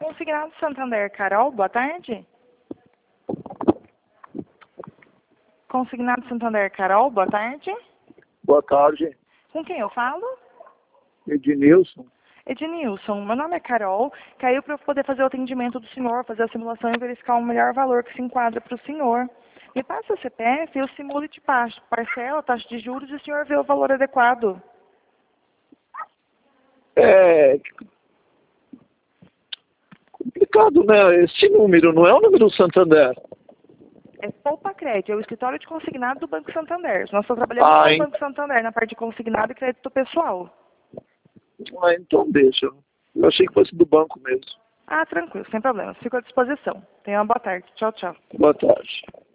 Consignado Santander, Carol, boa tarde. Consignado Santander, Carol, boa tarde. Boa tarde, Com quem eu falo? Ednilson. Ednilson, meu nome é Carol. Caiu para eu poder fazer o atendimento do senhor, fazer a simulação e verificar o melhor valor que se enquadra para o senhor. Me passa o CPF, eu simulo e te passo. Parcela, taxa de juros e o senhor vê o valor adequado. É complicado, né? Esse número não é o número do Santander. É Poupa Crédito, é o escritório de consignado do Banco Santander. Nós só trabalhamos com o Banco Santander na parte de consignado e crédito pessoal. Então deixa. Eu achei que fosse do banco mesmo. Ah, tranquilo, sem problema. Fico à disposição. Tenha uma boa tarde. Tchau, tchau. Boa tarde.